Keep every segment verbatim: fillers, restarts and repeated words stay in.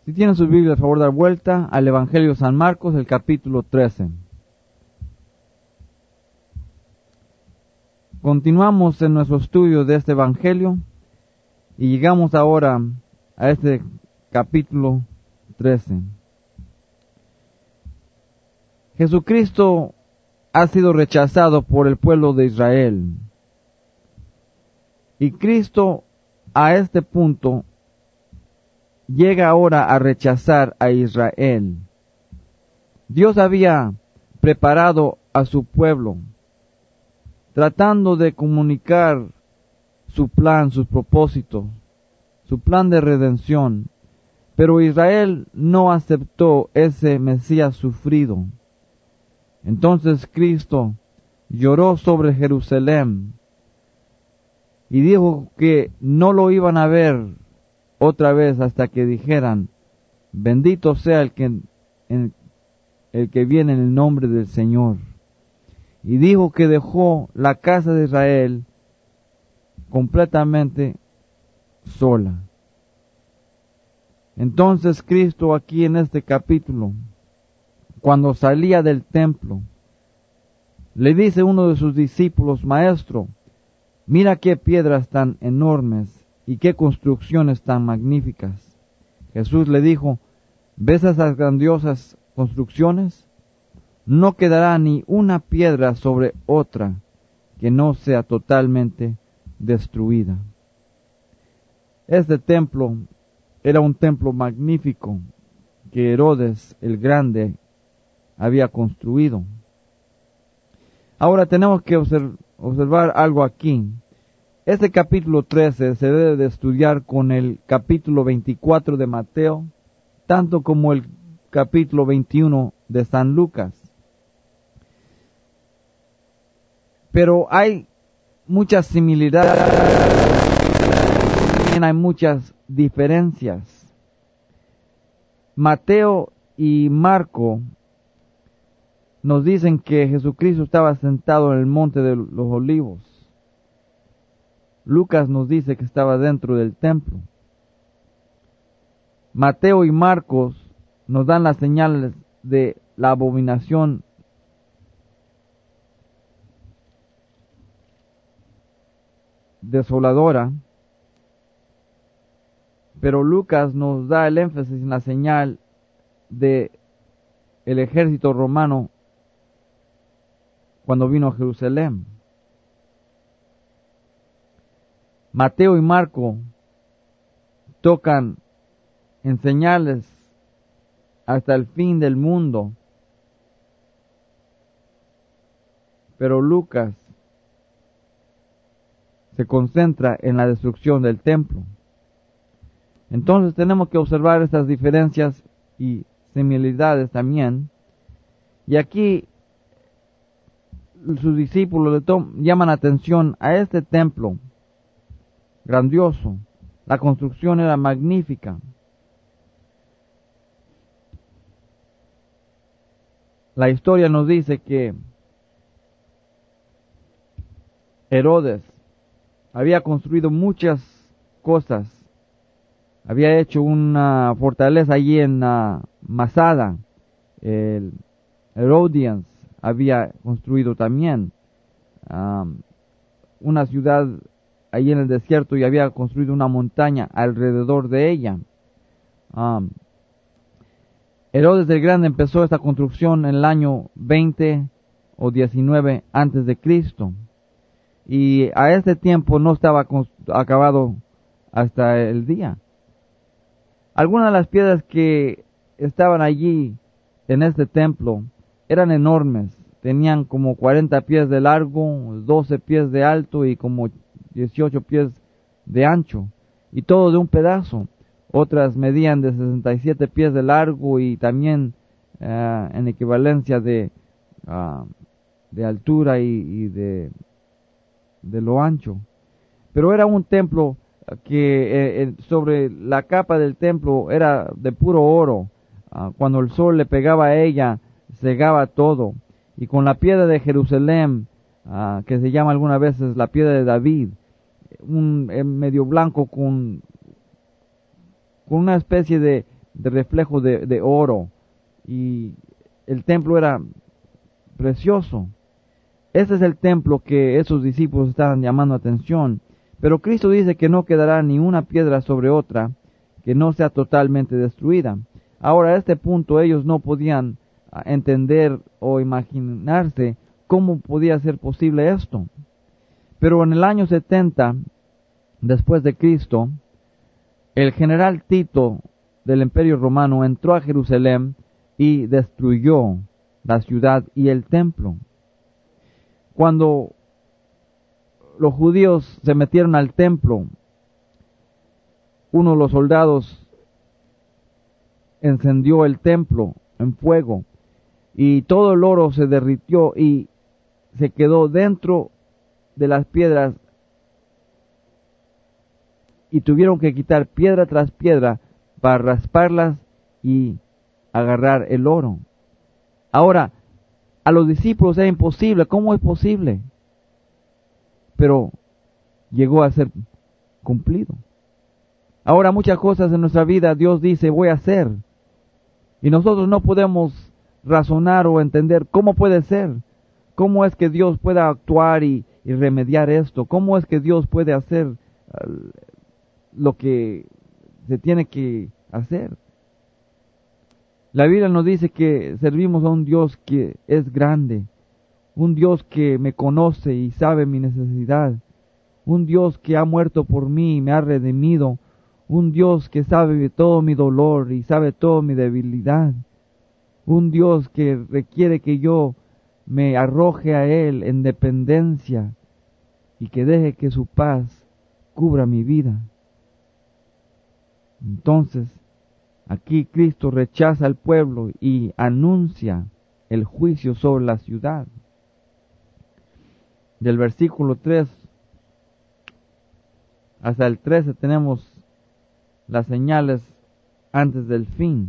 Si tienen sus Biblias, por favor, dar vuelta al Evangelio de San Marcos, el capítulo trece. Continuamos en nuestro estudio de este Evangelio y llegamos ahora a este capítulo trece. Jesucristo ha sido rechazado por el pueblo de Israel. Y Cristo a este punto llega ahora a rechazar a Israel. Dios había preparado a su pueblo, tratando de comunicar su plan, sus propósitos, su plan de redención. Pero Israel no aceptó ese Mesías sufrido. Entonces Cristo lloró sobre Jerusalén y dijo que no lo iban a ver otra vez hasta que dijeran: bendito sea el que, el, el que viene en el nombre del Señor. Y dijo que dejó la casa de Israel completamente sola. Entonces Cristo aquí en este capítulo, cuando salía del templo, le dice a uno de sus discípulos: maestro, mira qué piedras tan enormes y qué construcciones tan magníficas. Jesús le dijo: ¿ves esas grandiosas construcciones? No quedará ni una piedra sobre otra que no sea totalmente destruida. Este templo era un templo magnífico que Herodes el Grande había construido. Ahora tenemos que observar algo aquí. Este capítulo trece se debe de estudiar con el capítulo veinticuatro de Mateo, tanto como el capítulo veintiuno de San Lucas. Pero hay muchas similitudes, también hay muchas diferencias. Mateo y Marco nos dicen que Jesucristo estaba sentado en el monte de los olivos. Lucas nos dice que estaba dentro del templo. Mateo y Marcos nos dan las señales de la abominación desoladora, pero Lucas nos da el énfasis en la señal de el ejército romano cuando vino a Jerusalén. Mateo y Marco tocan en señales hasta el fin del mundo, pero Lucas se concentra en la destrucción del templo. Entonces tenemos que observar estas diferencias y similitudes también. Y aquí sus discípulos le tom- llaman atención a este templo grandioso. La construcción era magnífica. La historia nos dice que Herodes había construido muchas cosas. Había hecho una fortaleza allí en uh, Masada. El Herodians había construido también um, una ciudad allí en el desierto y había construido una montaña alrededor de ella. Um, Herodes el Grande empezó esta construcción en el año veinte o diecinueve antes de Cristo. Y a este tiempo no estaba acabado hasta el día. Algunas de las piedras que estaban allí en este templo eran enormes. Tenían como cuarenta pies de largo, doce pies de alto y como dieciocho pies de ancho. Y todo de un pedazo. Otras medían de sesenta y siete pies de largo y también uh, en equivalencia de, uh, de altura y, y de, de lo ancho. Pero era un templo que eh, sobre la capa del templo era de puro oro. Uh, cuando el sol le pegaba a ella, cegaba todo. Y con la piedra de Jerusalén, uh, que se llama algunas veces la piedra de David, un eh, medio blanco con, con una especie de de reflejo de, de oro, y el templo era precioso. Ese es el templo que esos discípulos estaban llamando atención. Pero Cristo dice que no quedará ni una piedra sobre otra que no sea totalmente destruida. Ahora, a este punto ellos no podían entender o imaginarse cómo podía ser posible esto. Pero en el año setenta, después de Cristo, el general Tito del Imperio Romano entró a Jerusalén y destruyó la ciudad y el templo. Cuando los judíos se metieron al templo, uno de los soldados encendió el templo en fuego y todo el oro se derritió y se quedó dentro de las piedras, y tuvieron que quitar piedra tras piedra para rasparlas y agarrar el oro. Ahora, a los discípulos era imposible. ¿Cómo es posible? Pero llegó a ser cumplido. Ahora, muchas cosas en nuestra vida Dios dice voy a hacer, y nosotros no podemos razonar o entender cómo puede ser, cómo es que Dios pueda actuar y, y remediar esto, cómo es que Dios puede hacer uh, lo que se tiene que hacer. La Biblia nos dice que servimos a un Dios que es grande, un Dios que me conoce y sabe mi necesidad, un Dios que ha muerto por mí y me ha redimido, un Dios que sabe todo mi dolor y sabe toda mi debilidad, un Dios que requiere que yo me arroje a Él en dependencia y que deje que su paz cubra mi vida. Entonces, aquí Cristo rechaza al pueblo y anuncia el juicio sobre la ciudad. Del versículo tres hasta el trece tenemos las señales antes del fin.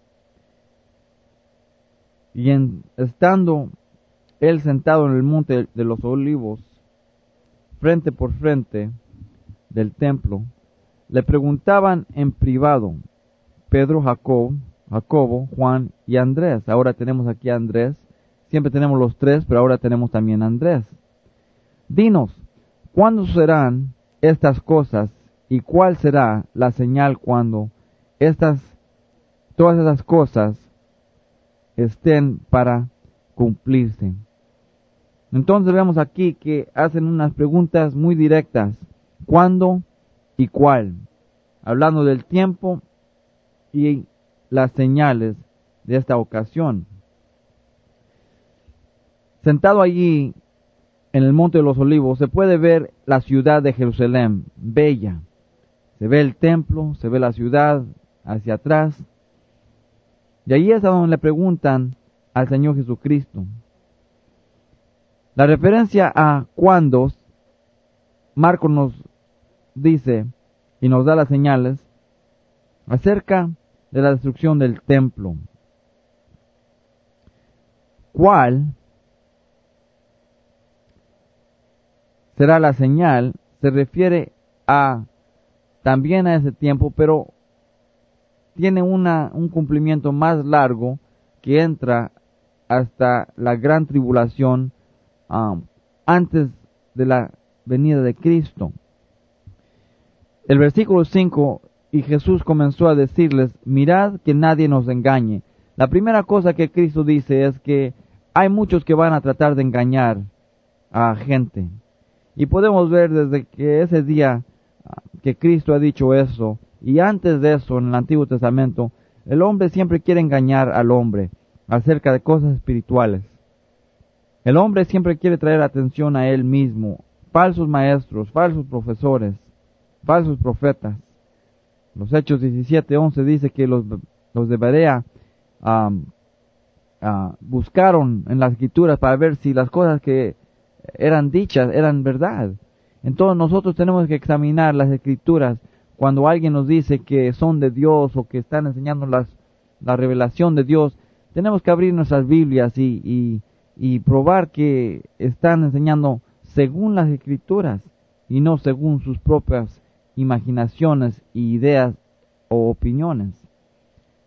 Y en, estando él sentado en el monte de los olivos, frente por frente del templo, le preguntaban en privado Pedro, Jacob, Jacobo, Juan y Andrés. Ahora tenemos aquí a Andrés. Siempre tenemos los tres, pero ahora tenemos también a Andrés. Dinos, ¿cuándo serán estas cosas y cuál será la señal cuando estas, todas esas cosas estén para cumplirse? Entonces vemos aquí que hacen unas preguntas muy directas. ¿Cuándo y cuál? Hablando del tiempo y las señales de esta ocasión. Sentado allí en el Monte de los Olivos se puede ver la ciudad de Jerusalén, bella. Se ve el templo, se ve la ciudad hacia atrás. Y allí es a donde le preguntan al Señor Jesucristo. La referencia a cuándo, Marcos nos dice y nos da las señales acerca de la destrucción del templo. ¿Cuál será la señal? Se refiere a también a ese tiempo, pero tiene una, un cumplimiento más largo que entra hasta la gran tribulación um, antes de la venida de Cristo. El versículo cinco, y Jesús comenzó a decirles, mirad que nadie nos engañe. La primera cosa que Cristo dice es que hay muchos que van a tratar de engañar a gente. Y podemos ver desde que ese día que Cristo ha dicho eso, y antes de eso en el Antiguo Testamento, el hombre siempre quiere engañar al hombre acerca de cosas espirituales. El hombre siempre quiere traer atención a él mismo. Falsos maestros, falsos profesores, falsos profetas. Los Hechos diecisiete once dice que los, los de Berea um, uh, buscaron en las Escrituras para ver si las cosas que eran dichas eran verdad. Entonces nosotros tenemos que examinar las Escrituras cuando alguien nos dice que son de Dios o que están enseñando las, la revelación de Dios. Tenemos que abrir nuestras Biblias y, y, y probar que están enseñando según las Escrituras y no según sus propias imaginaciones, ideas o opiniones.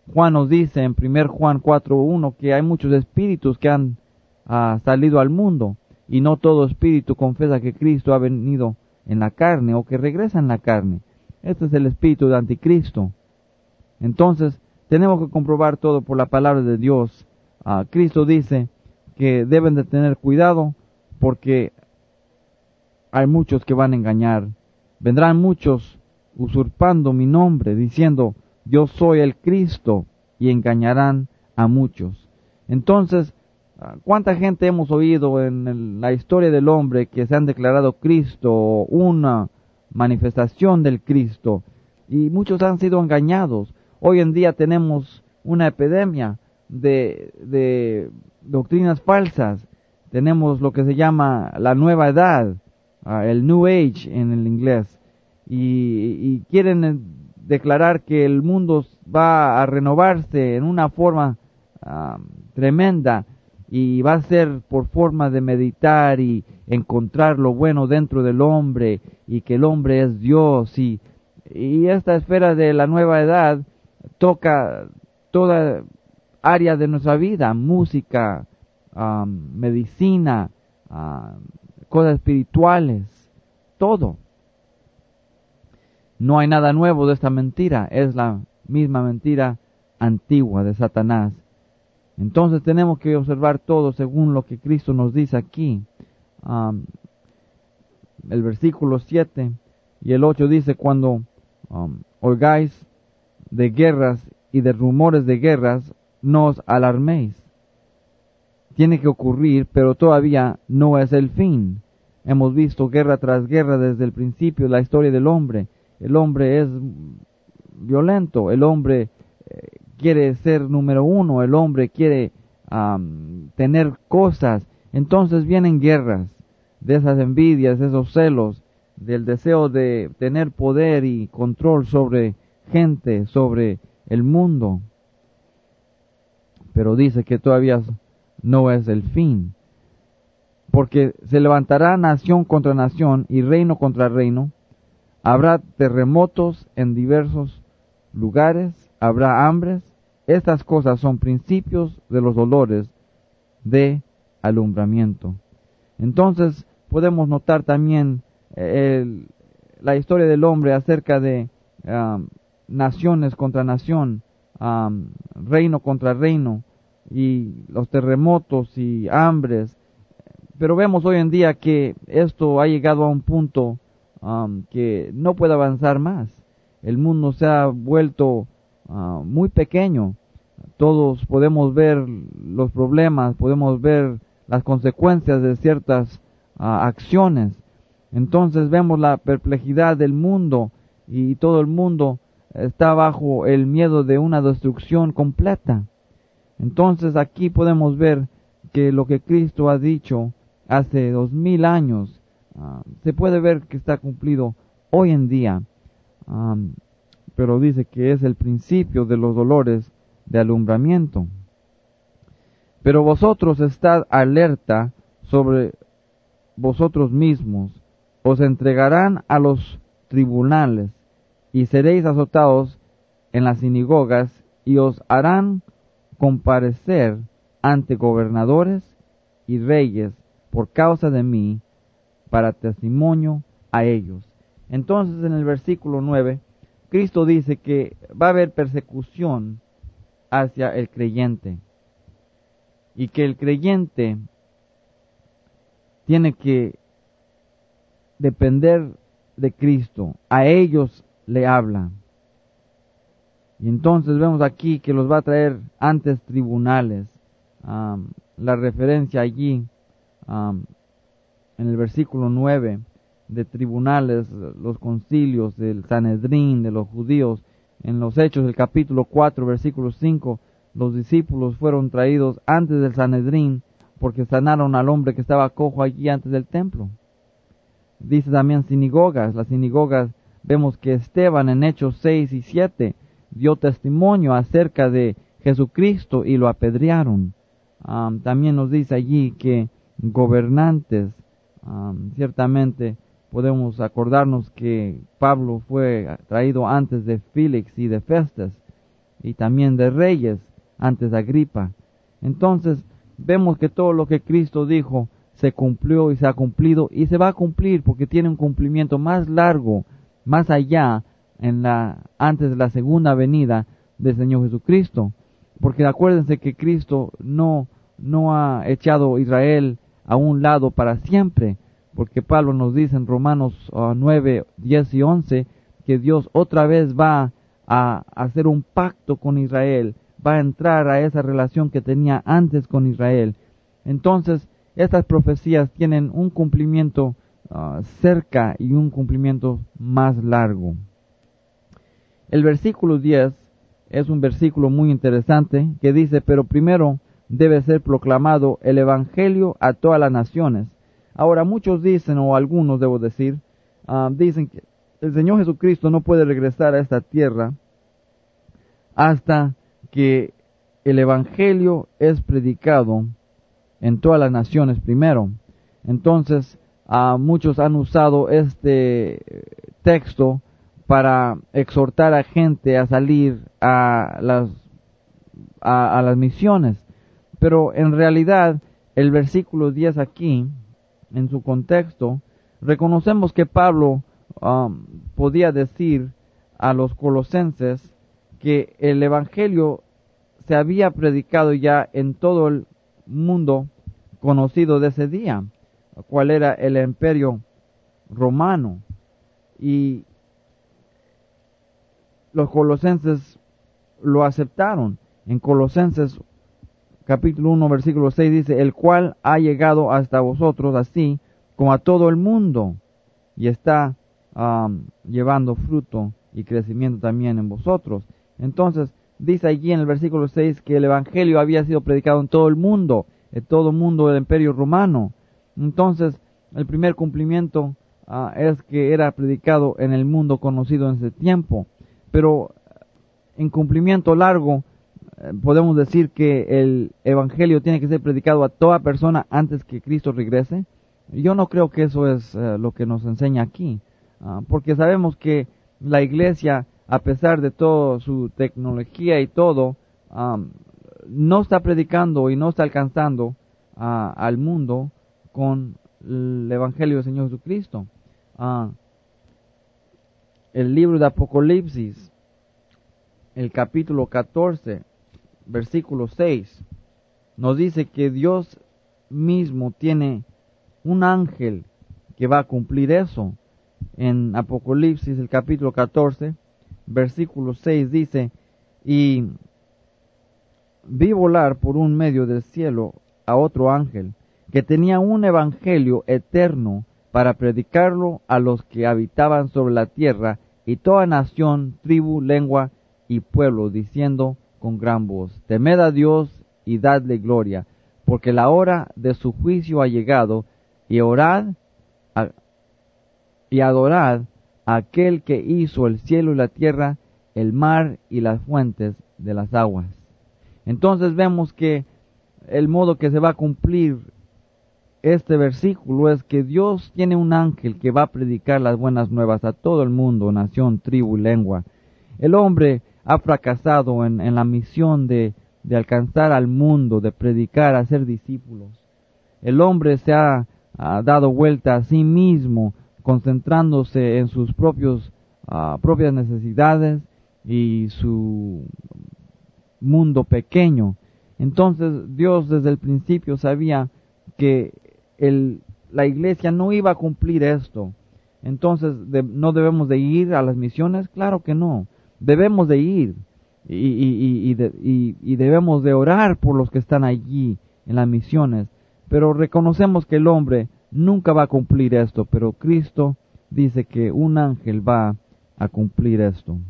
Juan nos dice en primera Juan cuatro uno que hay muchos espíritus que han uh, salido al mundo, y no todo espíritu confiesa que Cristo ha venido en la carne o que regresa en la carne. Este es el espíritu de anticristo. Entonces, tenemos que comprobar todo por la palabra de Dios. Uh, Cristo dice que deben de tener cuidado porque hay muchos que van a engañar. Vendrán muchos usurpando mi nombre, diciendo, yo soy el Cristo, y engañarán a muchos. Entonces, ¿cuánta gente hemos oído en el, la historia del hombre que se han declarado Cristo, una manifestación del Cristo? Y muchos han sido engañados. Hoy en día tenemos una epidemia de, de doctrinas falsas. Tenemos lo que se llama la nueva edad, uh, el New Age en el inglés. Y, y quieren declarar que el mundo va a renovarse en una forma uh, tremenda, y va a ser por forma de meditar y encontrar lo bueno dentro del hombre, y que el hombre es Dios, y, y esta esfera de la nueva edad toca toda área de nuestra vida: música, um, medicina, uh, cosas espirituales, todo. No hay nada nuevo de esta mentira, es la misma mentira antigua de Satanás. Entonces tenemos que observar todo según lo que Cristo nos dice aquí. Um, el versículo siete y el ocho dice, cuando um, oigáis de guerras y de rumores de guerras, no os alarméis. Tiene que ocurrir, pero todavía no es el fin. Hemos visto guerra tras guerra desde el principio de la historia del hombre. El hombre es violento, el hombre eh, quiere ser número uno, el hombre quiere um, tener cosas. Entonces vienen guerras, de esas envidias, esos celos, del deseo de tener poder y control sobre gente, sobre el mundo. Pero dice que todavía no es el fin, porque se levantará nación contra nación y reino contra reino. Habrá terremotos en diversos lugares, habrá hambres. Estas cosas son principios de los dolores de alumbramiento. Entonces podemos notar también el, la historia del hombre acerca de um, naciones contra nación, um, reino contra reino, y los terremotos y hambres. Pero vemos hoy en día que esto ha llegado a un punto um, que no puede avanzar más. El mundo se ha vuelto uh, muy pequeño. Todos podemos ver los problemas, podemos ver las consecuencias de ciertas uh, acciones. Entonces vemos la perplejidad del mundo, y todo el mundo está bajo el miedo de una destrucción completa. Entonces aquí podemos ver que lo que Cristo ha dicho hace dos mil años, uh, se puede ver que está cumplido hoy en día. Um, pero dice que es el principio de los dolores de alumbramiento. Pero vosotros estad alerta sobre vosotros mismos, os entregarán a los tribunales, y seréis azotados en las sinagogas, y os harán comparecer ante gobernadores y reyes por causa de mí, para testimonio a ellos. Entonces en el versículo nueve, Cristo dice que va a haber persecución hacia el creyente, y que el creyente tiene que depender de Cristo. A ellos le habla. Y entonces vemos aquí que los va a traer antes tribunales. Um, la referencia allí um, en el versículo nueve de tribunales, los concilios del Sanedrín de los judíos. En los Hechos del capítulo cuatro, versículo cinco, los discípulos fueron traídos antes del Sanedrín porque sanaron al hombre que estaba cojo allí antes del templo. Dice también sinagogas. Las sinagogas, vemos que Esteban en Hechos seis y siete dio testimonio acerca de Jesucristo y lo apedrearon. Um, también nos dice allí que gobernantes, um, ciertamente podemos acordarnos que Pablo fue traído antes de Félix y de Festas, y también de reyes, antes Agripa. Entonces, vemos que todo lo que Cristo dijo se cumplió y se ha cumplido y se va a cumplir porque tiene un cumplimiento más largo, más allá, en la, antes de la segunda venida del Señor Jesucristo. Porque acuérdense que Cristo no, no ha echado a Israel a un lado para siempre, porque Pablo nos dice en Romanos uh, nueve, diez y once, que Dios otra vez va a hacer un pacto con Israel, va a entrar a esa relación que tenía antes con Israel. Entonces, estas profecías tienen un cumplimiento uh, cerca y un cumplimiento más largo. El versículo diez es un versículo muy interesante que dice, pero primero debe ser proclamado el Evangelio a todas las naciones. Ahora, muchos dicen, o algunos debo decir, uh, dicen que el Señor Jesucristo no puede regresar a esta tierra hasta que el Evangelio es predicado en todas las naciones primero. Entonces, uh, muchos han usado este texto para exhortar a gente a salir a las, a, a las misiones. Pero en realidad, el versículo diez aquí, en su contexto, reconocemos que Pablo um, podía decir a los colosenses que el Evangelio se había predicado ya en todo el mundo conocido de ese día, cuál era el imperio romano. Y los colosenses lo aceptaron. En Colosenses capítulo uno, versículo seis dice, el cual ha llegado hasta vosotros así como a todo el mundo y está um, llevando fruto y crecimiento también en vosotros. Entonces, dice allí en el versículo seis que el Evangelio había sido predicado en todo el mundo, en todo el mundo del imperio romano. Entonces, el primer cumplimiento uh, es que era predicado en el mundo conocido en ese tiempo. Pero en cumplimiento largo, eh, podemos decir que el Evangelio tiene que ser predicado a toda persona antes que Cristo regrese. Yo no creo que eso es uh, lo que nos enseña aquí, uh, porque sabemos que la iglesia, a pesar de toda su tecnología y todo, um, no está predicando y no está alcanzando uh, al mundo con el Evangelio del Señor Jesucristo. Uh, el libro de Apocalipsis, el capítulo catorce, versículo seis, nos dice que Dios mismo tiene un ángel que va a cumplir eso. En Apocalipsis, el capítulo catorce, versículo seis dice, y vi volar por un medio del cielo a otro ángel que tenía un evangelio eterno para predicarlo a los que habitaban sobre la tierra y toda nación, tribu, lengua y pueblo, diciendo con gran voz, temed a Dios y dadle gloria, porque la hora de su juicio ha llegado, y orad a, y adorad a aquel que hizo el cielo y la tierra, el mar y las fuentes de las aguas. Entonces vemos que el modo que se va a cumplir este versículo es que Dios tiene un ángel que va a predicar las buenas nuevas a todo el mundo, nación, tribu y lengua. El hombre ha fracasado en, en la misión de, de alcanzar al mundo, de predicar, hacer discípulos. El hombre se ha, ha dado vuelta a sí mismo, concentrándose en sus propios, uh, propias necesidades y su mundo pequeño. Entonces Dios desde el principio sabía que el, la iglesia no iba a cumplir esto. Entonces, de, ¿no debemos de ir a las misiones? Claro que no. Debemos de ir y, y, y, y, de, y, y debemos de orar por los que están allí en las misiones. Pero reconocemos que el hombre nunca va a cumplir esto, pero Cristo dice que un ángel va a cumplir esto.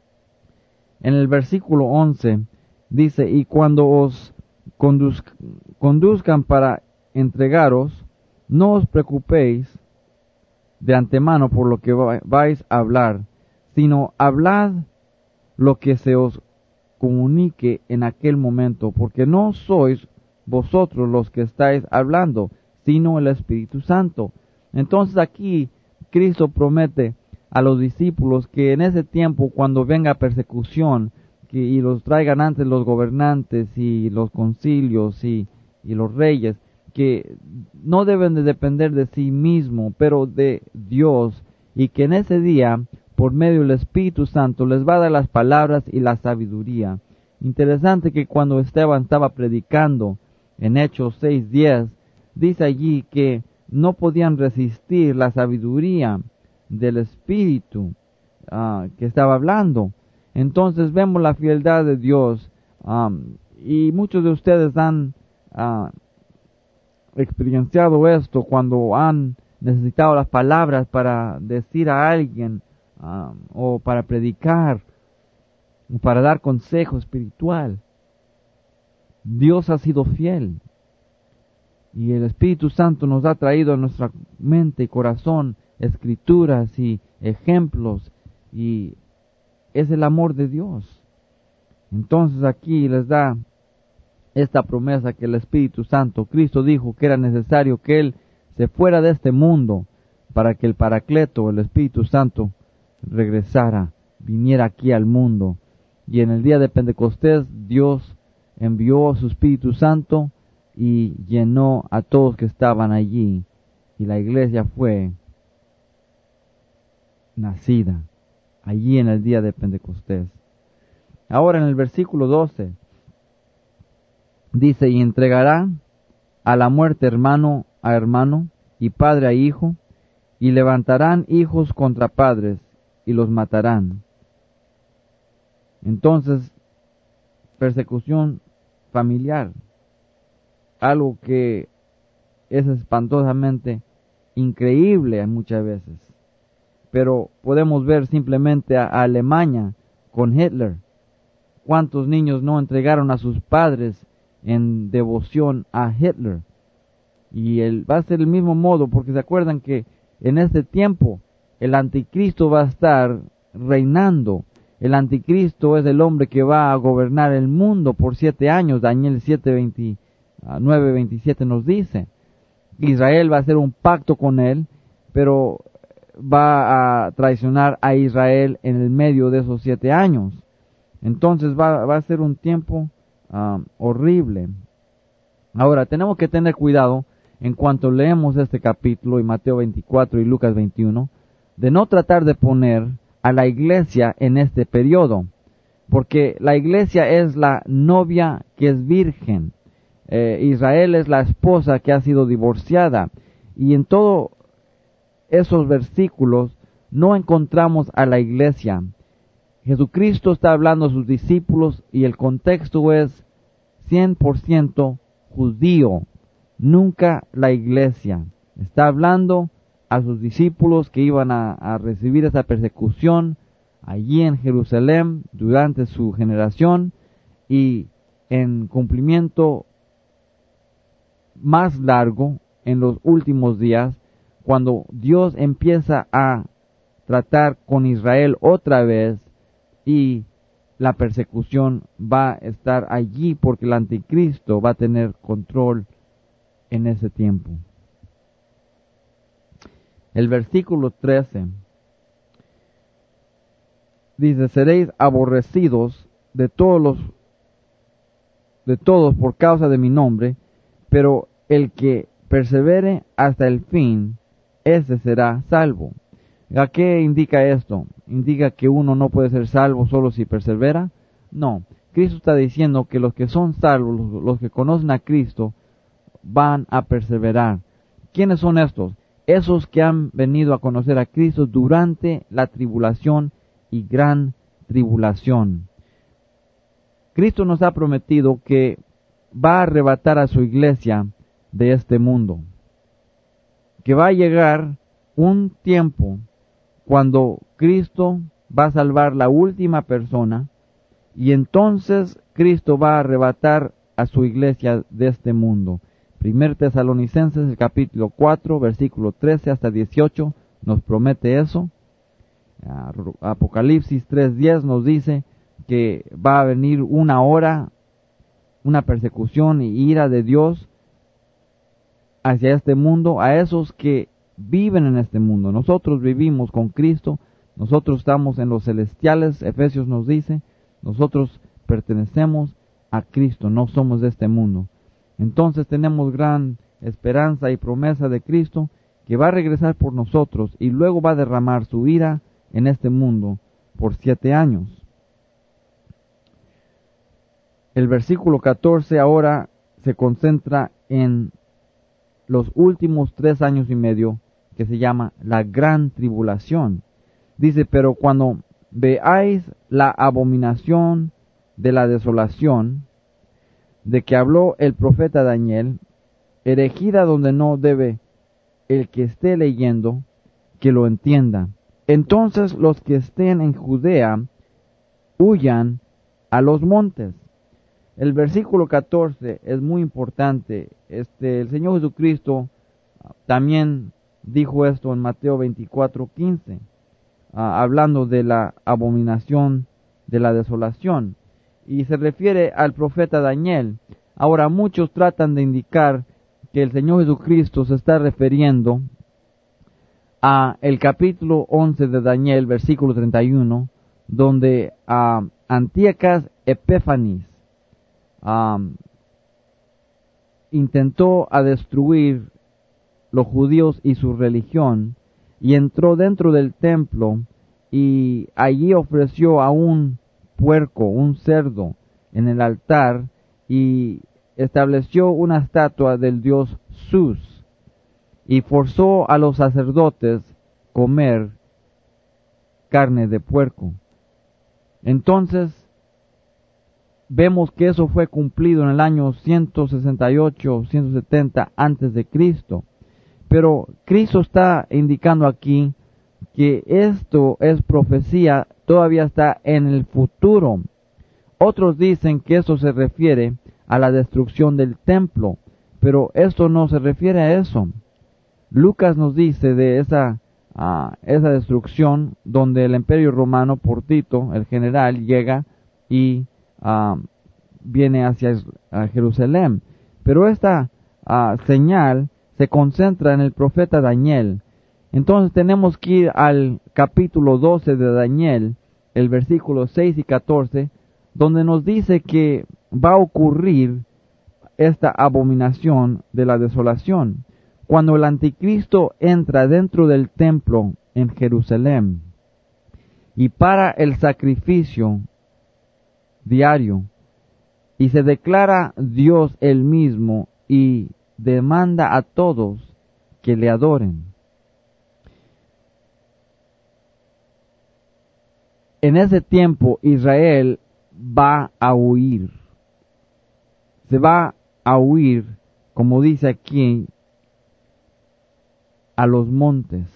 En el versículo once dice, y cuando os conduz, conduzcan para entregaros, no os preocupéis de antemano por lo que vais a hablar, sino hablad lo que se os comunique en aquel momento, porque no sois vosotros los que estáis hablando, sino el Espíritu Santo. Entonces aquí Cristo promete a los discípulos que en ese tiempo, cuando venga persecución, que, y los traigan ante los gobernantes y los concilios y, y los reyes, que no deben de depender de sí mismo, pero de Dios, y que en ese día, por medio del Espíritu Santo, les va a dar las palabras y la sabiduría. Interesante que cuando Esteban estaba predicando en Hechos seis diez, dice allí que no podían resistir la sabiduría del Espíritu uh, que estaba hablando. Entonces vemos la fidelidad de Dios, um, y muchos de ustedes han uh, experienciado esto cuando han necesitado las palabras para decir a alguien uh, o para predicar o para dar consejo espiritual. Dios ha sido fiel y el Espíritu Santo nos ha traído a nuestra mente y corazón escrituras y ejemplos, y es el amor de Dios. Entonces aquí les da esta promesa que el Espíritu Santo, Cristo dijo que era necesario que Él se fuera de este mundo para que el Paracleto, el Espíritu Santo, regresara, viniera aquí al mundo. Y en el día de Pentecostés Dios envió a su Espíritu Santo y llenó a todos que estaban allí, y la iglesia fue nacida allí en el día de Pentecostés. Ahora en el versículo doce dice: y entregará a la muerte hermano a hermano y padre a hijo, y levantarán hijos contra padres y los matarán. Entonces, persecución familiar, algo que es espantosamente increíble muchas veces. Pero podemos ver simplemente a, a Alemania con Hitler. ¿Cuántos niños no entregaron a sus padres en devoción a Hitler? Y él va a ser el mismo modo, porque se acuerdan que en este tiempo el anticristo va a estar reinando. El anticristo es el hombre que va a gobernar el mundo por siete años. Daniel siete, veintinueve, veintisiete nos dice. Israel va a hacer un pacto con él, pero va a traicionar a Israel en el medio de esos siete años. Entonces va, va a ser un tiempo um, horrible. Ahora, tenemos que tener cuidado en cuanto leemos este capítulo y Mateo veinticuatro y Lucas veintiuno, de no tratar de poner a la iglesia en este periodo, porque la iglesia es la novia que es virgen, eh, Israel es la esposa que ha sido divorciada, y en todos esos versículos no encontramos a la iglesia. Jesucristo está hablando a sus discípulos y el contexto es cien por ciento judío, nunca la iglesia. Está hablando a sus discípulos que iban a, a recibir esa persecución allí en Jerusalén durante su generación, y en cumplimiento más largo en los últimos días, cuando Dios empieza a tratar con Israel otra vez, y la persecución va a estar allí porque el anticristo va a tener control en ese tiempo. El versículo trece dice: seréis aborrecidos de todos los de todos por causa de mi nombre, pero el que persevere hasta el fin, ese será salvo. ¿A qué indica esto? ¿Indica que uno no puede ser salvo solo si persevera? No. Cristo está diciendo que los que son salvos, los, los que conocen a Cristo, van a perseverar. ¿Quiénes son estos? Esos que han venido a conocer a Cristo durante la tribulación y gran tribulación. Cristo nos ha prometido que va a arrebatar a su iglesia de este mundo, que va a llegar un tiempo cuando Cristo va a salvar la última persona, y entonces Cristo va a arrebatar a su iglesia de este mundo. Primer Tesalonicenses, el capítulo cuatro, versículo trece hasta dieciocho, nos promete eso. Apocalipsis tres diez nos dice que va a venir una hora, una persecución y ira de Dios hacia este mundo, a esos que viven en este mundo. Nosotros vivimos con Cristo, nosotros estamos en los celestiales, Efesios nos dice, Nosotros pertenecemos a Cristo, no somos de este mundo. Entonces tenemos gran esperanza y promesa de Cristo, que va a regresar por nosotros y luego va a derramar su ira en este mundo por siete años. El versículo catorce ahora se concentra en los últimos tres años y medio, que se llama la gran tribulación. Dice, pero cuando veáis la abominación de la desolación, de que habló el profeta Daniel, erigida donde no debe, el que esté leyendo, que lo entienda. Entonces los que estén en Judea, huyan a los montes. El versículo catorce es muy importante. Este, el Señor Jesucristo también dijo esto en Mateo veinticuatro quince, uh, hablando de la abominación de la desolación, y se refiere al profeta Daniel. Ahora muchos tratan de indicar que el Señor Jesucristo se está refiriendo a el capítulo once de Daniel, versículo treinta y uno, donde uh, Antíocas Epífanes Um, intentó a destruir los judíos y su religión, y entró dentro del templo y allí ofreció a un puerco, un cerdo, en el altar, y estableció una estatua del dios Sus, y forzó a los sacerdotes comer carne de puerco. Entonces vemos que eso fue cumplido en el año ciento sesenta y ocho, ciento setenta antes de Cristo. Pero Cristo está indicando aquí que esto es profecía, todavía está en el futuro. Otros dicen que esto se refiere a la destrucción del templo, pero esto no se refiere a eso. Lucas nos dice de esa, uh, esa destrucción donde el imperio romano por Tito, el general, llega y Uh, viene hacia uh, Jerusalén. Pero esta uh, señal se concentra en el profeta Daniel. Entonces tenemos que ir al capítulo doce de Daniel, el versículo seis y catorce, donde nos dice que va a ocurrir esta abominación de la desolación, cuando el anticristo entra dentro del templo en Jerusalén y para el sacrificio diario, y se declara Dios él mismo y demanda a todos que le adoren. En ese tiempo Israel va a huir, se va a huir, como dice aquí, a los montes.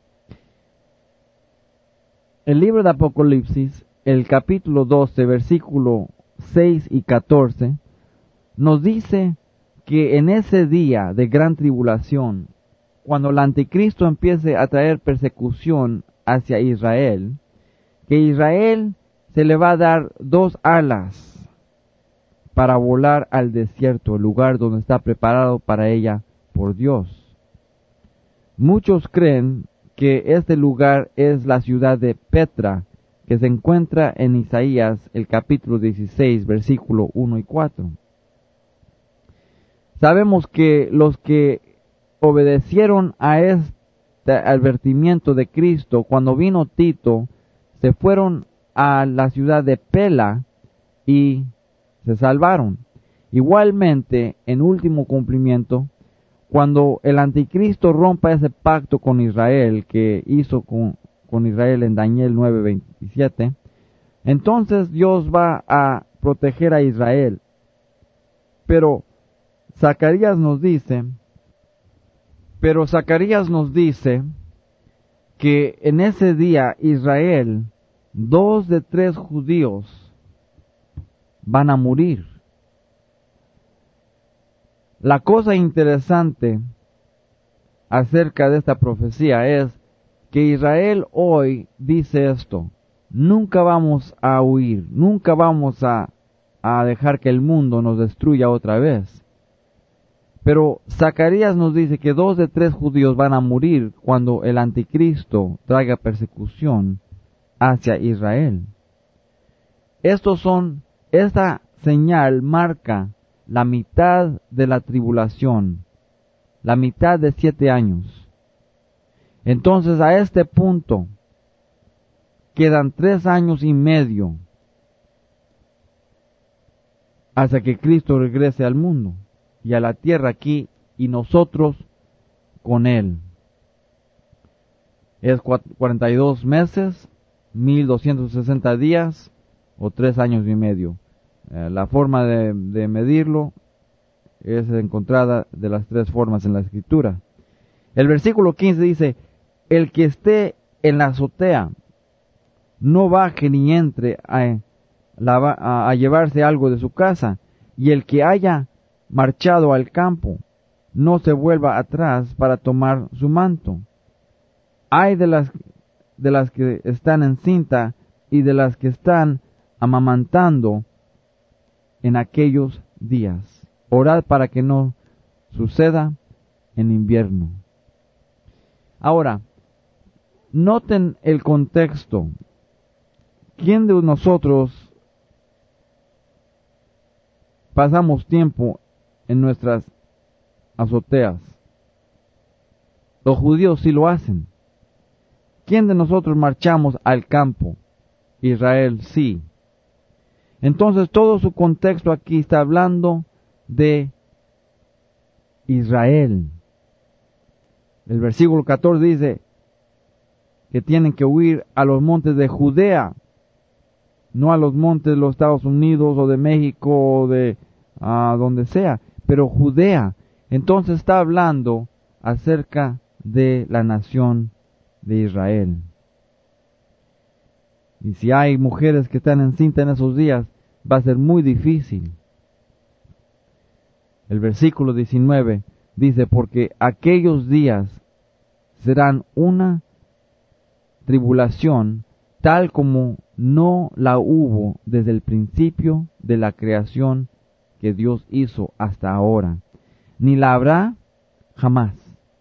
El libro de Apocalipsis, el capítulo doce, versículo seis y catorce, nos dice que en ese día de gran tribulación, cuando el anticristo empiece a traer persecución hacia Israel, que Israel se le va a dar dos alas para volar al desierto, el lugar donde está preparado para ella por Dios. Muchos creen que este lugar es la ciudad de Petra, que se encuentra en Isaías, el capítulo dieciséis, versículo uno y cuatro. Sabemos que los que obedecieron a este advertimiento de Cristo, cuando vino Tito, se fueron a la ciudad de Pela y se salvaron. Igualmente, en último cumplimiento, cuando el anticristo rompa ese pacto con Israel que hizo con con Israel en Daniel nueve veintisiete, entonces Dios va a proteger a Israel. Pero Zacarías nos dice, pero Zacarías nos dice que en ese día Israel, dos de tres judíos van a morir. La cosa interesante acerca de esta profecía es que Israel hoy dice esto: nunca vamos a huir, nunca vamos a, a dejar que el mundo nos destruya otra vez. Pero Zacarías nos dice que dos de tres judíos van a morir cuando el anticristo traiga persecución hacia Israel. estos son, esta señal marca la mitad de la tribulación, la mitad de siete años. Entonces a este punto quedan tres años y medio hasta que Cristo regrese al mundo y a la tierra aquí y nosotros con Él. Es cuarenta y dos meses, mil doscientos sesenta días o tres años y medio. Eh, la forma de, de medirlo es encontrada de las tres formas en la Escritura. El versículo quince dice, el que esté en la azotea no baje ni entre a, a, a llevarse algo de su casa, y el que haya marchado al campo no se vuelva atrás para tomar su manto. Hay de las, de las que están encinta y de las que están amamantando en aquellos días. Orad para que no suceda en invierno. Ahora, noten el contexto. ¿Quién de nosotros pasamos tiempo en nuestras azoteas? Los judíos sí lo hacen. ¿Quién de nosotros marchamos al campo? Israel sí. Entonces todo su contexto aquí está hablando de Israel. El versículo catorce dice que tienen que huir a los montes de Judea, no a los montes de los Estados Unidos o de México o de uh, donde sea, pero Judea. Entonces está hablando acerca de la nación de Israel. Y si hay mujeres que están encinta en esos días, va a ser muy difícil. El versículo diecinueve dice, porque aquellos días serán una tribulación tal como no la hubo desde el principio de la creación que Dios hizo hasta ahora, ni la habrá jamás.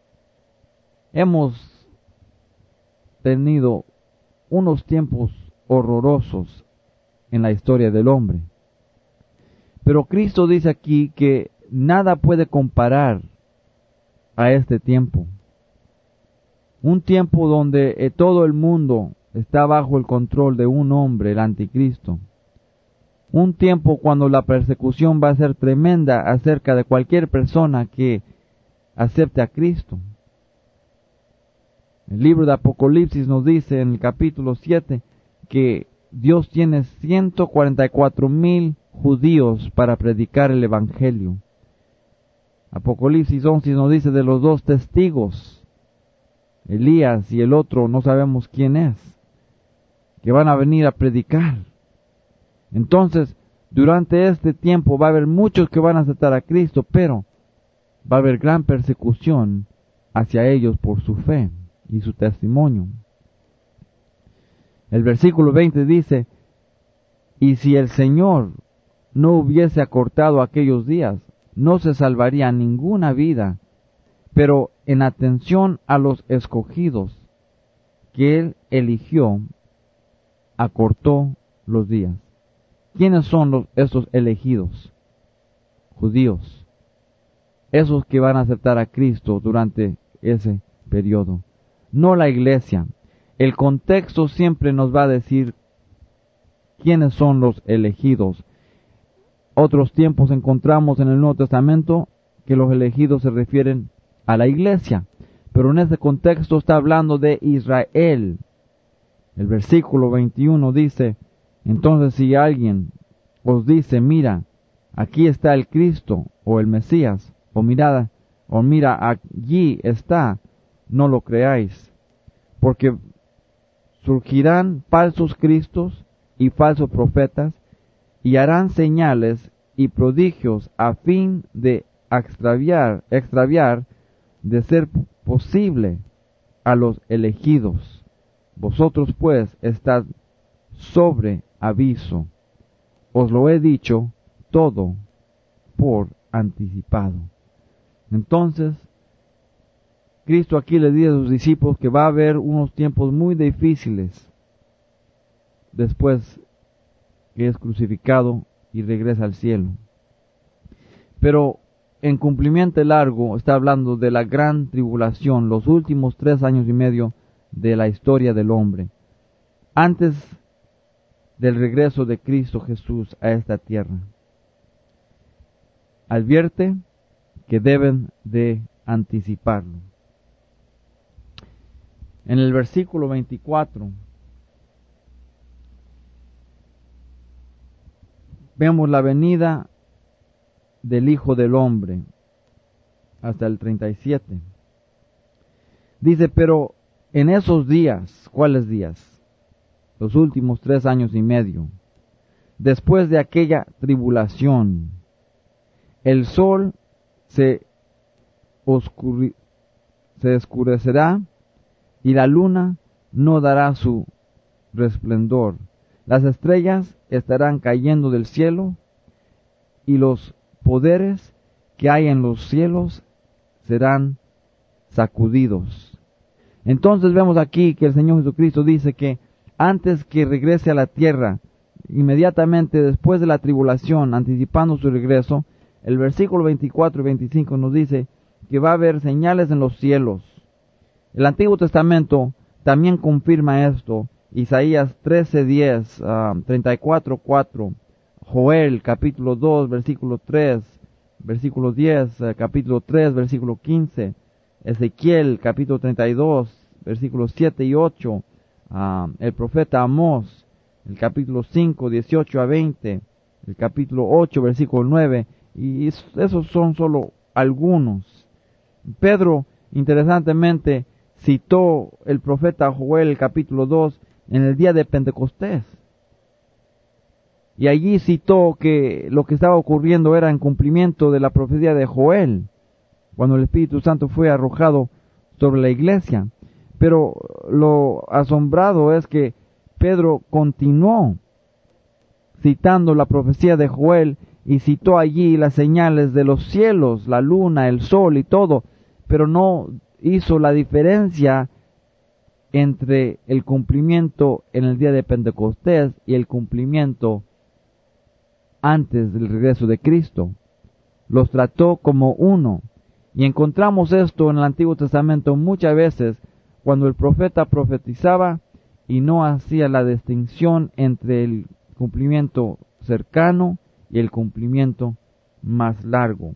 Hemos tenido unos tiempos horrorosos en la historia del hombre. Pero Cristo dice aquí que nada puede comparar a este tiempo. Un tiempo donde eh, todo el mundo está bajo el control de un hombre, el anticristo. Un tiempo cuando la persecución va a ser tremenda acerca de cualquier persona que acepte a Cristo. El libro de Apocalipsis nos dice en el capítulo siete que Dios tiene ciento cuarenta y cuatro mil judíos para predicar el Evangelio. Apocalipsis once nos dice de los dos testigos, Elías y el otro, no sabemos quién es, que van a venir a predicar. Entonces, durante este tiempo va a haber muchos que van a aceptar a Cristo, pero va a haber gran persecución hacia ellos por su fe y su testimonio. El versículo veinte dice, y si el Señor no hubiese acortado aquellos días, no se salvaría ninguna vida, pero en atención a los escogidos que Él eligió, acortó los días. ¿Quiénes son los, estos elegidos? Judíos. Esos que van a aceptar a Cristo durante ese periodo. No la iglesia. El contexto siempre nos va a decir quiénes son los elegidos. Otros tiempos encontramos en el Nuevo Testamento que los elegidos se refieren a la iglesia, pero en ese contexto está hablando de Israel. El versículo veintiuno dice, entonces si alguien os dice, mira, aquí está el Cristo o el Mesías, o mirad, o mira, allí está, no lo creáis, porque surgirán falsos cristos y falsos profetas, y harán señales y prodigios a fin de extraviar, extraviar de ser posible a los elegidos. Vosotros pues estad sobre aviso. Os lo he dicho todo por anticipado. Entonces, Cristo aquí le dice a sus discípulos que va a haber unos tiempos muy difíciles después que es crucificado y regresa al cielo. Pero en cumplimiento largo está hablando de la gran tribulación, los últimos tres años y medio de la historia del hombre, antes del regreso de Cristo Jesús a esta tierra. Advierte que deben de anticiparlo. En el versículo veinticuatro vemos la venida del Hijo del Hombre hasta el treinta y siete. Dice, pero en esos días, ¿cuáles días? Los últimos tres años y medio, después de aquella tribulación, el sol se, oscure, se oscurecerá y la luna no dará su resplendor. Las estrellas estarán cayendo del cielo y los poderes que hay en los cielos serán sacudidos. Entonces vemos aquí que el Señor Jesucristo dice que antes que regrese a la tierra, inmediatamente después de la tribulación, anticipando su regreso, el versículo veinticuatro y veinticinco nos dice que va a haber señales en los cielos. El Antiguo Testamento también confirma esto. Isaías trece diez, uh, treinta y cuatro cuatro, Joel capítulo dos, versículo tres, versículo diez, uh, capítulo tres, versículo quince, Ezequiel capítulo treinta y dos, versículos siete y ocho, uh, el profeta Amós, el capítulo cinco, dieciocho a veinte, el capítulo ocho, versículo nueve, y esos son solo algunos. Pedro, interesantemente, citó el profeta Joel capítulo dos en el día de Pentecostés. Y allí citó que lo que estaba ocurriendo era en cumplimiento de la profecía de Joel, cuando el Espíritu Santo fue arrojado sobre la iglesia. Pero lo asombrado es que Pedro continuó citando la profecía de Joel y citó allí las señales de los cielos, la luna, el sol y todo, pero no hizo la diferencia entre el cumplimiento en el día de Pentecostés y el cumplimiento antes del regreso de Cristo. Los trató como uno. Y encontramos esto en el Antiguo Testamento muchas veces cuando el profeta profetizaba y no hacía la distinción entre el cumplimiento cercano y el cumplimiento más largo.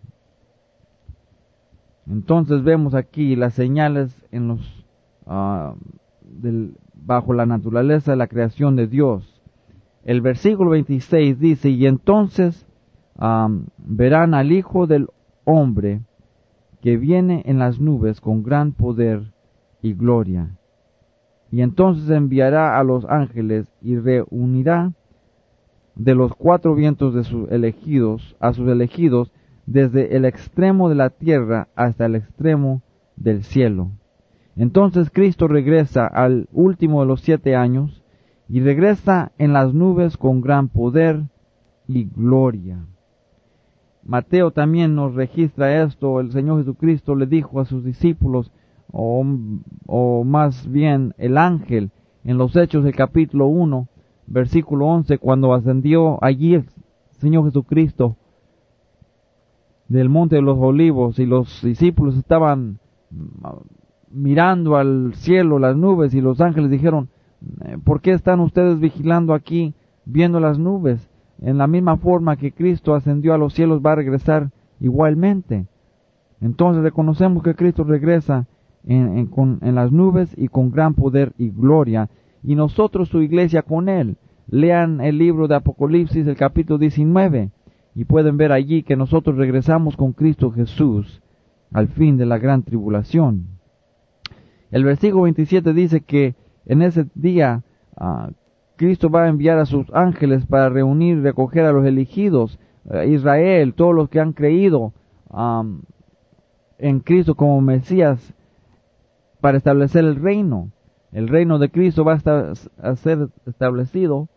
Entonces vemos aquí las señales en los uh, del, bajo la naturaleza de la creación de Dios. El versículo veintiséis dice, y entonces um, verán al Hijo del Hombre que viene en las nubes con gran poder y gloria. Y entonces enviará a los ángeles y reunirá de los cuatro vientos de sus elegidos, a sus elegidos, desde el extremo de la tierra hasta el extremo del cielo. Entonces Cristo regresa al último de los siete años y regresa en las nubes con gran poder y gloria. Mateo también nos registra esto. El Señor Jesucristo le dijo a sus discípulos, o, o más bien el ángel, en los Hechos del capítulo uno, versículo once, cuando ascendió allí el Señor Jesucristo del monte de los olivos y los discípulos estaban mirando al cielo, las nubes, y los ángeles dijeron, ¿por qué están ustedes vigilando aquí viendo las nubes? En la misma forma que Cristo ascendió a los cielos va a regresar igualmente. Entonces reconocemos que Cristo regresa en, en, con, en las nubes y con gran poder y gloria, y nosotros su iglesia con Él. Lean el libro de Apocalipsis, el capítulo diecinueve, y pueden ver allí que nosotros regresamos con Cristo Jesús al fin de la gran tribulación. El versículo veintisiete dice que en ese día uh, Cristo va a enviar a sus ángeles para reunir y recoger a los elegidos, uh, Israel, todos los que han creído um, en Cristo como Mesías, para establecer el reino. El reino de Cristo va a, estar, a ser establecido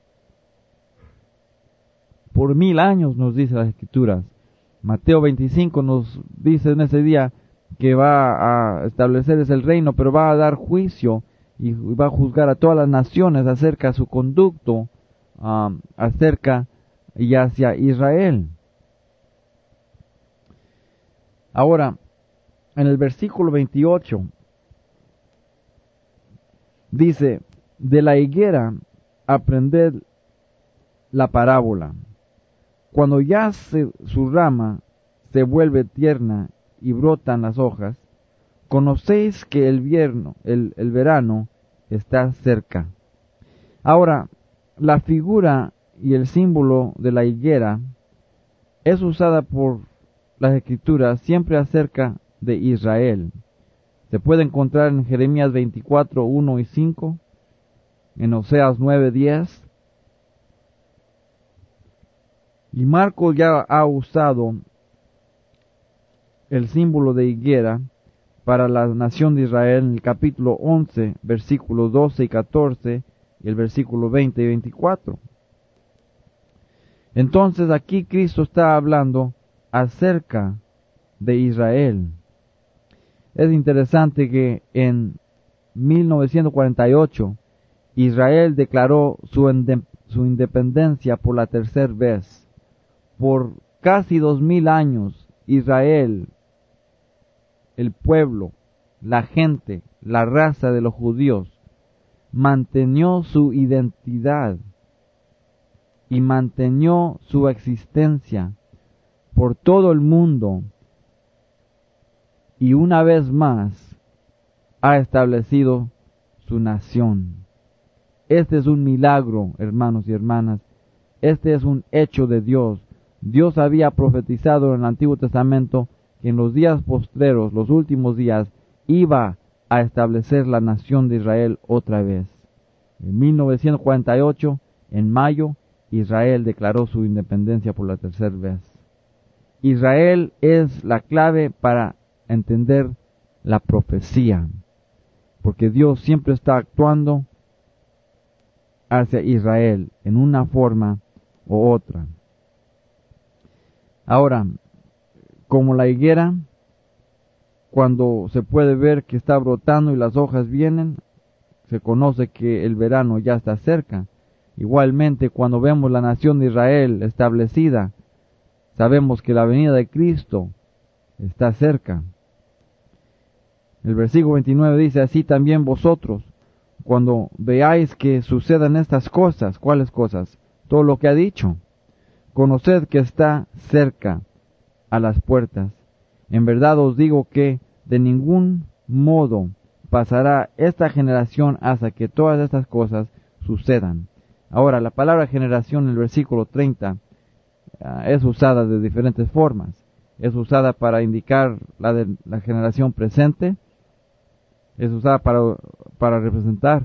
por mil años, nos dice las Escrituras. Mateo veinticinco nos dice en ese día que va a establecer ese el reino, pero va a dar juicio y va a juzgar a todas las naciones acerca de su conducto um, acerca y hacia Israel. Ahora, en el versículo veintiocho, dice, de la higuera aprended la parábola. Cuando ya se, su rama se vuelve tierna y brotan las hojas, conocéis que el, vierno, el, el verano está cerca. Ahora, la figura y el símbolo de la higuera es usada por las Escrituras siempre acerca de Israel. Se puede encontrar en Jeremías veinticuatro, uno y cinco, en Oseas nueve, diez. Y Marcos ya ha usado el símbolo de higuera para la nación de Israel en el capítulo once, versículos doce y catorce, y el versículo veinte y veinticuatro. Entonces aquí Cristo está hablando acerca de Israel. Es interesante que en mil novecientos cuarenta y ocho Israel declaró su, su independencia por la tercera vez. Por casi dos mil años Israel, el pueblo, la gente, la raza de los judíos, mantenió su identidad y mantenió su existencia por todo el mundo, y una vez más ha establecido su nación. Este es un milagro, hermanos y hermanas. Este es un hecho de Dios. Dios había profetizado en el Antiguo Testamento que en los días postreros, los últimos días, iba a establecer la nación de Israel otra vez. En mil novecientos cuarenta y ocho, en mayo, Israel declaró su independencia por la tercera vez. Israel es la clave para entender la profecía, porque Dios siempre está actuando hacia Israel en una forma u otra. Ahora, como la higuera, cuando se puede ver que está brotando y las hojas vienen, se conoce que el verano ya está cerca. Igualmente, cuando vemos la nación de Israel establecida, sabemos que la venida de Cristo está cerca. El versículo veintinueve dice, así también vosotros, cuando veáis que sucedan estas cosas, ¿cuáles cosas? Todo lo que ha dicho. Conoced que está cerca a las puertas. En verdad os digo que de ningún modo pasará esta generación hasta que todas estas cosas sucedan. Ahora, la palabra generación en el versículo treinta uh, es usada de diferentes formas. Es usada para indicar la, de, la generación presente. Es usada para, para representar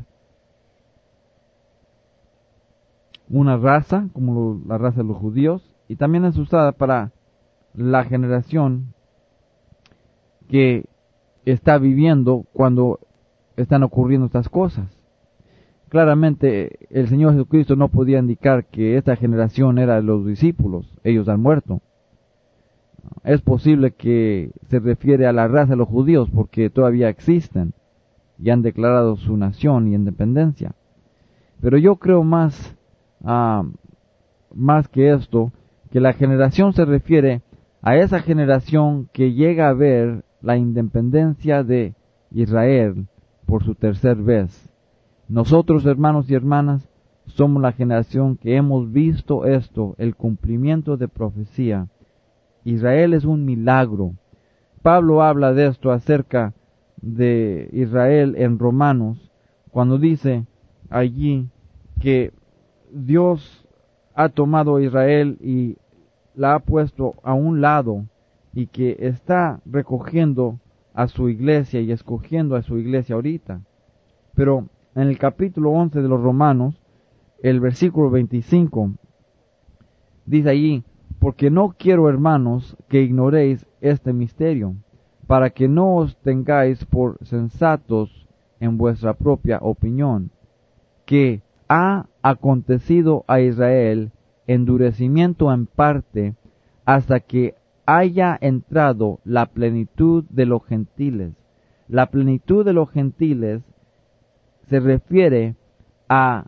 una raza, como lo, la raza de los judíos. Y también es usada para la generación que está viviendo cuando están ocurriendo estas cosas. Claramente el Señor Jesucristo no podía indicar que esta generación era de los discípulos, ellos han muerto. Es posible que se refiere a la raza de los judíos porque todavía existen y han declarado su nación y independencia. Pero yo creo más, uh, más que esto, que la generación se refiere a esa generación que llega a ver la independencia de Israel por su tercera vez. Nosotros, hermanos y hermanas, somos la generación que hemos visto esto, el cumplimiento de profecía. Israel es un milagro. Pablo habla de esto acerca de Israel en Romanos, cuando dice allí que Dios ha tomado a Israel y la ha puesto a un lado y que está recogiendo a su iglesia y escogiendo a su iglesia ahorita. Pero en el capítulo once de los Romanos, el versículo veinticinco, dice allí, porque no quiero, hermanos, que ignoréis este misterio, para que no os tengáis por sensatos en vuestra propia opinión, que ha acontecido a Israel endurecimiento en parte, hasta que haya entrado la plenitud de los gentiles. La plenitud de los gentiles se refiere a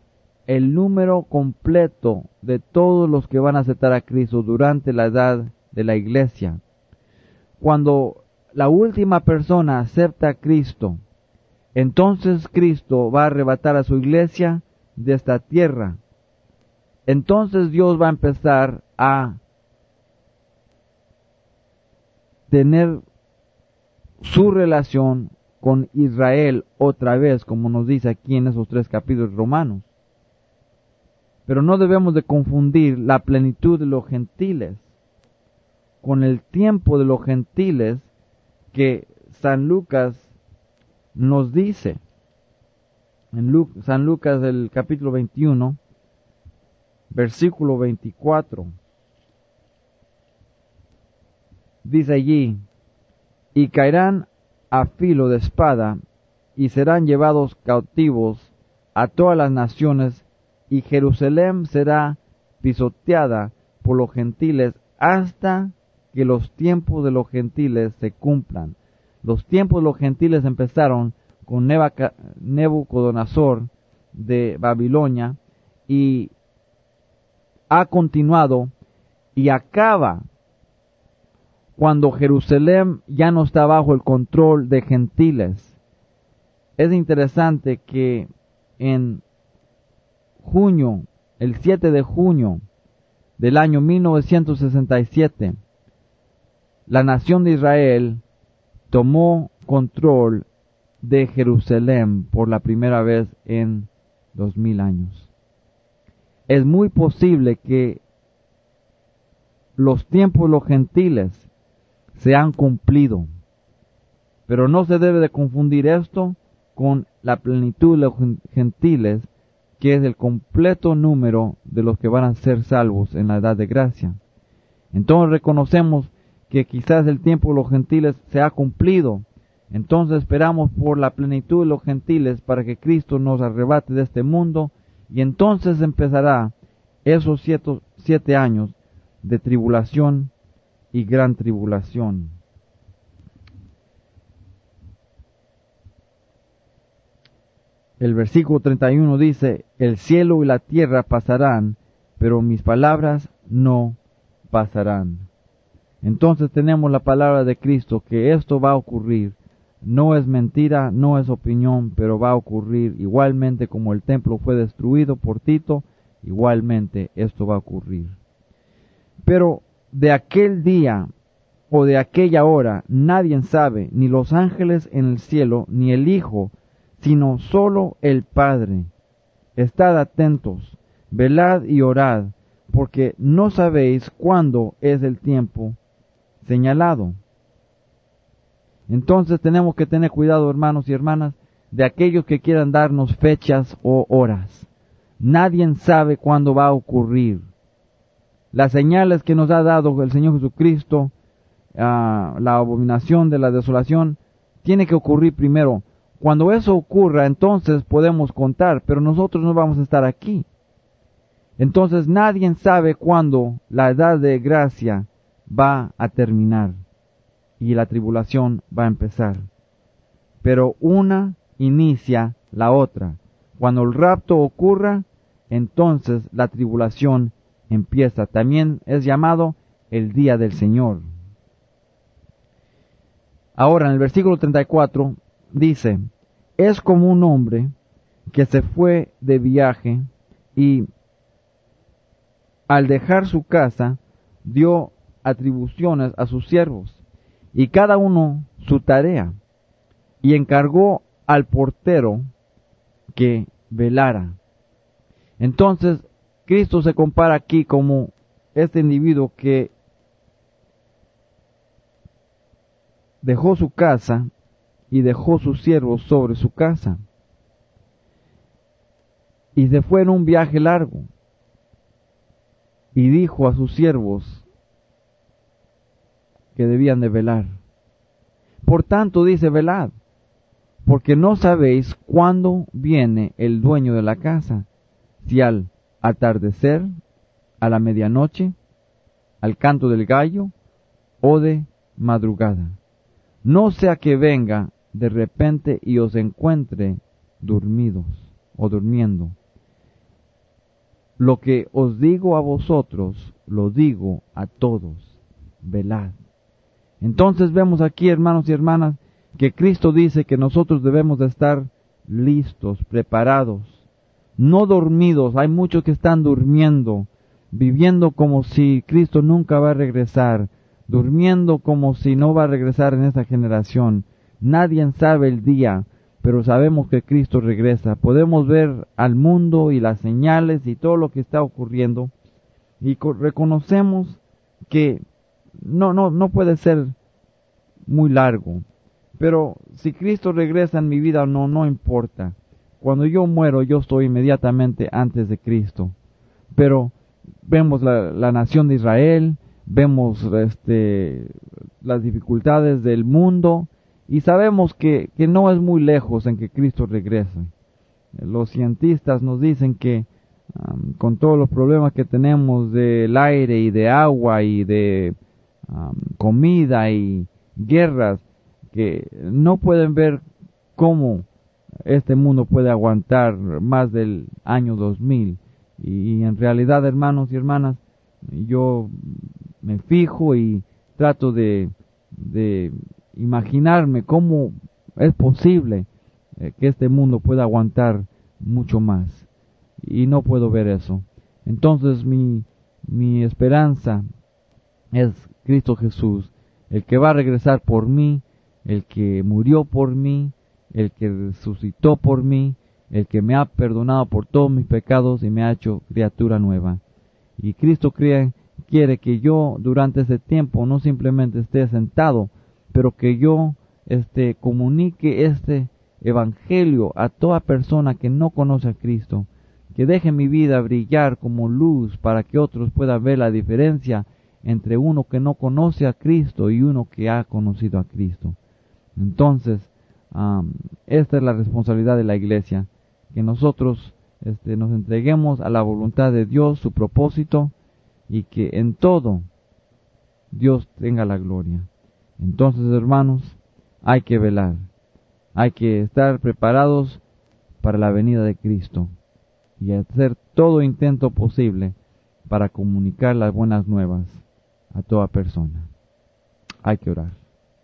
el número completo de todos los que van a aceptar a Cristo durante la edad de la iglesia. Cuando la última persona acepta a Cristo, entonces Cristo va a arrebatar a su iglesia de esta tierra. Entonces Dios va a empezar a tener su relación con Israel otra vez, como nos dice aquí en esos tres capítulos romanos. Pero no debemos de confundir la plenitud de los gentiles con el tiempo de los gentiles que San Lucas nos dice. En Lu- San Lucas, el capítulo veintiuno, versículo veinticuatro, dice allí: y caerán a filo de espada, y serán llevados cautivos a todas las naciones, y Jerusalén será pisoteada por los gentiles hasta que los tiempos de los gentiles se cumplan. Los tiempos de los gentiles empezaron con Nabucodonosor de Babilonia y ha continuado y acaba cuando Jerusalén ya no está bajo el control de gentiles. Es interesante que en junio, el siete de junio del año mil novecientos sesenta y siete, la nación de Israel tomó control de Jerusalén por la primera vez en dos mil años. Es muy posible que los tiempos de los gentiles se han cumplido, pero no se debe de confundir esto con la plenitud de los gentiles, que es el completo número de los que van a ser salvos en la edad de gracia. Entonces reconocemos que quizás el tiempo de los gentiles se ha cumplido. Entonces esperamos por la plenitud de los gentiles para que Cristo nos arrebate de este mundo, y entonces empezará esos siete, siete años de tribulación y gran tribulación. El versículo treinta y uno dice: el cielo y la tierra pasarán, pero mis palabras no pasarán. Entonces tenemos la palabra de Cristo que esto va a ocurrir. No es mentira, no es opinión, pero va a ocurrir igualmente como el templo fue destruido por Tito, igualmente esto va a ocurrir. Pero de aquel día o de aquella hora nadie sabe, ni los ángeles en el cielo, ni el Hijo, sino solo el Padre. Estad atentos, velad y orad, porque no sabéis cuándo es el tiempo señalado. Entonces tenemos que tener cuidado, hermanos y hermanas, de aquellos que quieran darnos fechas o horas. Nadie sabe cuándo va a ocurrir. Las señales que nos ha dado el Señor Jesucristo, uh, la abominación de la desolación, tiene que ocurrir primero. Cuando eso ocurra, entonces podemos contar, pero nosotros no vamos a estar aquí. Entonces nadie sabe cuándo la edad de gracia va a terminar y la tribulación va a empezar. Pero una inicia la otra. Cuando el rapto ocurra, entonces la tribulación empieza. También es llamado el día del Señor. Ahora en el versículo treinta y cuatro dice: es como un hombre que se fue de viaje y al dejar su casa dio atribuciones a sus siervos, y cada uno su tarea, y encargó al portero que velara. Entonces Cristo se compara aquí como este individuo que dejó su casa y dejó sus siervos sobre su casa y se fue en un viaje largo, y dijo a sus siervos que debían de velar. Por tanto dice: velad, porque no sabéis cuándo viene el dueño de la casa, si al atardecer, a la medianoche, al canto del gallo, o de madrugada. No sea que venga de repente y os encuentre dormidos o durmiendo. lo que os digo a vosotros, lo digo a todos, velad. Entonces vemos aquí, hermanos y hermanas, que Cristo dice que nosotros debemos de estar listos, preparados, no dormidos. Hay muchos que están durmiendo, viviendo como si Cristo nunca va a regresar, durmiendo como si no va a regresar en esta generación. Nadie sabe el día, pero sabemos que Cristo regresa. Podemos ver al mundo y las señales y todo lo que está ocurriendo, y reconocemos que no, no, no puede ser muy largo. Pero si Cristo regresa en mi vida, no, no importa. Cuando yo muero, yo estoy inmediatamente antes de Cristo. Pero vemos la, la nación de Israel, vemos este, las dificultades del mundo, y sabemos que, que no es muy lejos en que Cristo regrese. Los cientistas nos dicen que um, con todos los problemas que tenemos del aire y de agua y de um, comida y guerras, que no pueden ver cómo este mundo puede aguantar más del año dos mil. Y, y en realidad, hermanos y hermanas, yo me fijo y trato de, de imaginarme cómo es posible eh, que este mundo pueda aguantar mucho más. Y no puedo ver eso. Entonces mi, mi esperanza es Cristo Jesús, el que va a regresar por mí, el que murió por mí, el que resucitó por mí, el que me ha perdonado por todos mis pecados y me ha hecho criatura nueva. Y Cristo cree, quiere que yo durante ese tiempo no simplemente esté sentado, pero que yo este, comunique este evangelio a toda persona que no conoce a Cristo, que deje mi vida brillar como luz para que otros puedan ver la diferencia entre uno que no conoce a Cristo y uno que ha conocido a Cristo. Entonces, um, esta es la responsabilidad de la iglesia, que nosotros este, nos entreguemos a la voluntad de Dios, su propósito, y que en todo Dios tenga la gloria. Entonces, hermanos, hay que velar, hay que estar preparados para la venida de Cristo y hacer todo intento posible para comunicar las buenas nuevas a toda persona. Hay que orar.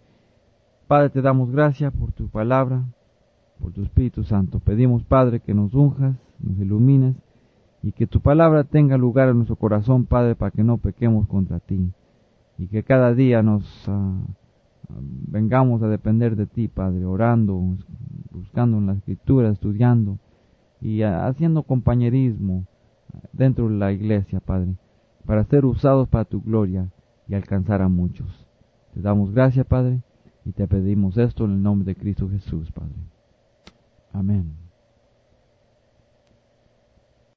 Padre, te damos gracias por tu palabra, por tu Espíritu Santo. Pedimos, Padre, que nos unjas, nos ilumines, y que tu palabra tenga lugar en nuestro corazón, Padre, para que no pequemos contra ti, y que cada día nos uh, vengamos a depender de ti, Padre, orando, buscando en la Escritura, estudiando, y uh, haciendo compañerismo dentro de la iglesia, Padre, para ser usados para tu gloria y alcanzar a muchos. Te damos gracias, Padre, y te pedimos esto en el nombre de Cristo Jesús, Padre. Amén.